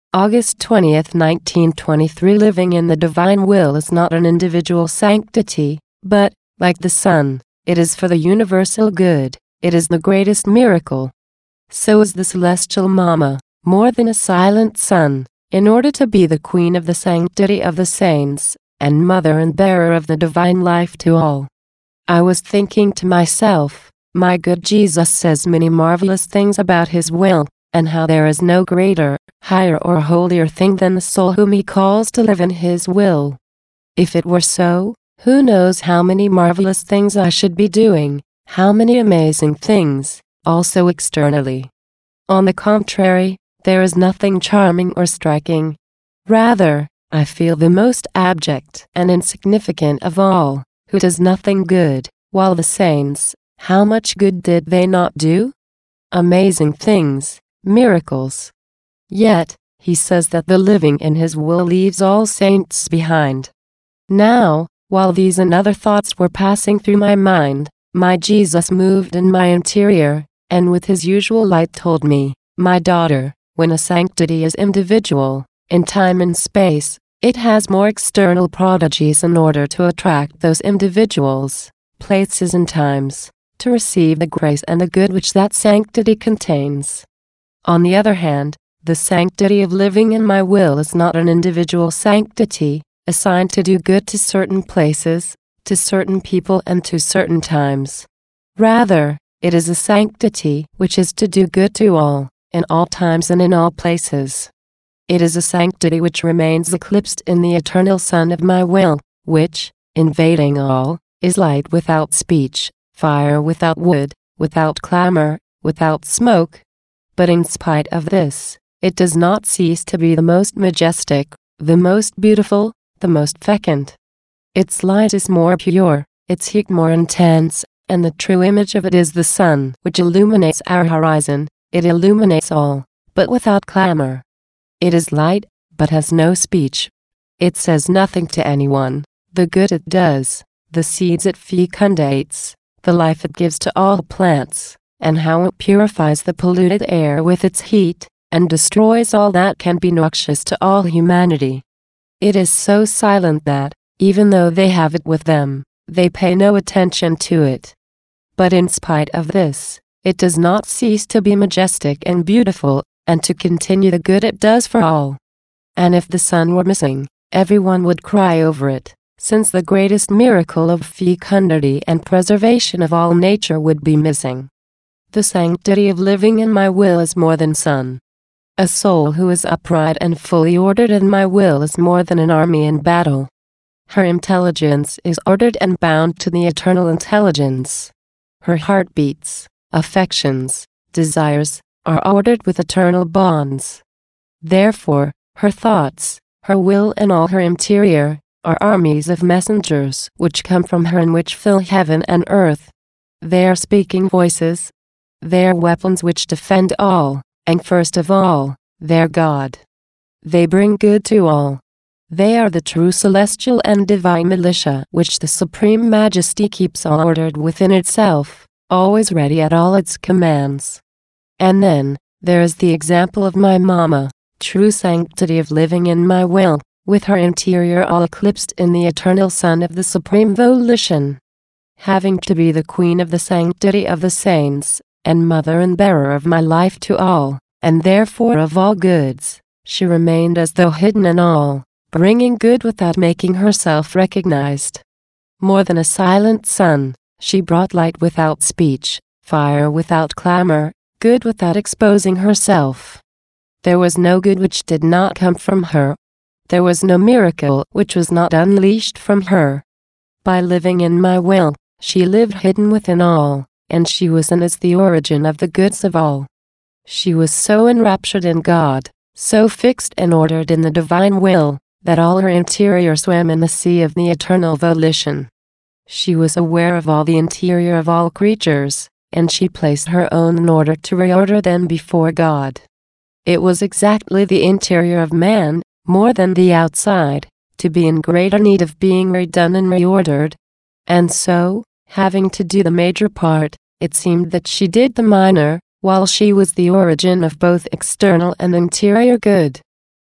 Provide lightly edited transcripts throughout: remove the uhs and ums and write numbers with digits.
August 20th, 1923. Living in the divine will is not an individual sanctity, but, like the sun, it is for the universal good. It is the greatest miracle. So is the celestial Mama, more than a silent sun, in order to be the queen of the sanctity of the saints, and mother and bearer of the divine life to all. I was thinking to myself, my good Jesus says many marvelous things about his will, and how there is no greater, higher or holier thing than the soul whom he calls to live in his will. If it were so, who knows how many marvelous things I should be doing, how many amazing things, also externally. On the contrary, there is nothing charming or striking. Rather, I feel the most abject and insignificant of all, who does nothing good, while the saints, how much good did they not do? Amazing things, miracles. Yet, he says that the living in his will leaves all saints behind. Now, while these and other thoughts were passing through my mind, my Jesus moved in my interior, and with his usual light told me, my daughter, when a sanctity is individual, in time and space, it has more external prodigies in order to attract those individuals, places and times, to receive the grace and the good which that sanctity contains. On the other hand, the sanctity of living in my will is not an individual sanctity, assigned to do good to certain places, to certain people and to certain times. Rather, it is a sanctity which is to do good to all, in all times and in all places. It is a sanctity which remains eclipsed in the eternal sun of my will, which, invading all, is light without speech, fire without wood, without clamor, without smoke. But in spite of this, it does not cease to be the most majestic, the most beautiful, the most fecund. Its light is more pure, its heat more intense, and the true image of it is the sun which illuminates our horizon. It illuminates all, but without clamor. It is light, but has no speech. It says nothing to anyone, the good it does, the seeds it fecundates, the life it gives to all plants, and how it purifies the polluted air with its heat, and destroys all that can be noxious to all humanity. It is so silent that, even though they have it with them, they pay no attention to it. But in spite of this, it does not cease to be majestic and beautiful, and to continue the good it does for all. And if the sun were missing, everyone would cry over it, since the greatest miracle of fecundity and preservation of all nature would be missing. The sanctity of living in my will is more than sun. A soul who is upright and fully ordered in my will is more than an army in battle. Her intelligence is ordered and bound to the eternal intelligence. Her heartbeats, affections, desires, are ordered with eternal bonds. Therefore, her thoughts, her will and all her interior, are armies of messengers which come from her and which fill heaven and earth. They are speaking voices. They are weapons which defend all, and first of all, their God. They bring good to all. They are the true celestial and divine militia which the Supreme Majesty keeps all ordered within itself, always ready at all its commands. And then, there is the example of my Mama, true sanctity of living in my will, with her interior all eclipsed in the eternal sun of the Supreme Volition. Having to be the queen of the sanctity of the saints, and mother and bearer of my life to all, and therefore of all goods, she remained as though hidden in all, bringing good without making herself recognized. More than a silent sun, she brought light without speech, fire without clamor, good without exposing herself. There was no good which did not come from her. There was no miracle which was not unleashed from her. By living in my will, she lived hidden within all, and she was and is the origin of the goods of all. She was so enraptured in God, so fixed and ordered in the divine will, that all her interior swam in the sea of the eternal volition. She was aware of all the interior of all creatures, and she placed her own in order to reorder them before God. It was exactly the interior of man, more than the outside, to be in greater need of being redone and reordered. And so, having to do the major part, it seemed that she did the minor, while she was the origin of both external and interior good.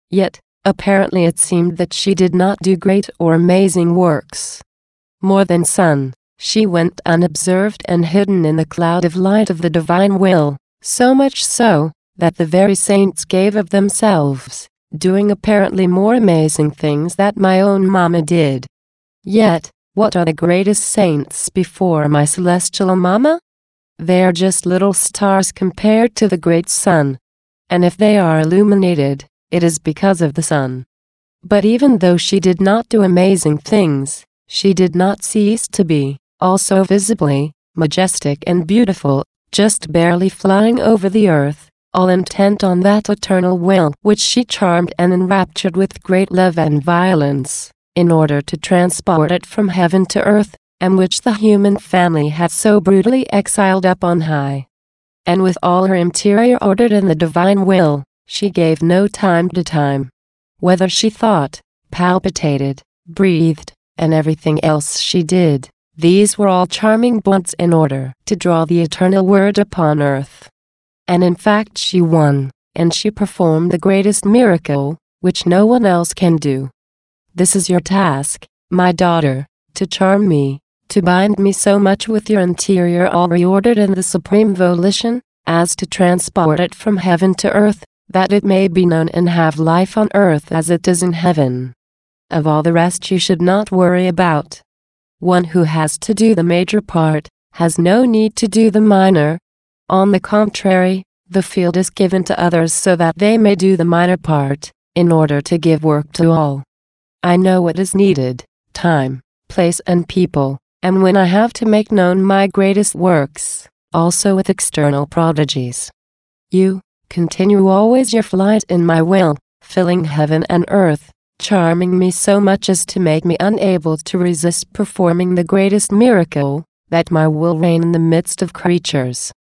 Yet, apparently it seemed that she did not do great or amazing works. More than sun, she went unobserved and hidden in the cloud of light of the divine will, so much so, that the very saints gave of themselves, doing apparently more amazing things that my own Mama did. Yet, what are the greatest saints before my celestial Mama? They are just little stars compared to the great sun. And if they are illuminated, it is because of the sun. But even though she did not do amazing things, she did not cease to be, also visibly, majestic and beautiful, just barely flying over the earth, all intent on that eternal will which she charmed and enraptured with great love and violence, in order to transport it from heaven to earth, and which the human family had so brutally exiled up on high. And with all her interior ordered in the divine will, she gave no time to time. Whether she thought, palpitated, breathed, and everything else she did, these were all charming bonds in order to draw the eternal word upon earth. And in fact she won, and she performed the greatest miracle, which no one else can do. This is your task, my daughter, to charm me, to bind me so much with your interior all reordered in the supreme volition, as to transport it from heaven to earth, that it may be known and have life on earth as it is in heaven. Of all the rest you should not worry about. One who has to do the major part, has no need to do the minor. On the contrary, the field is given to others so that they may do the minor part, in order to give work to all. I know what is needed, time, place and people, and when I have to make known my greatest works, also with external prodigies. You, continue always your flight in my will, filling heaven and earth, charming me so much as to make me unable to resist performing the greatest miracle, that my will reign in the midst of creatures.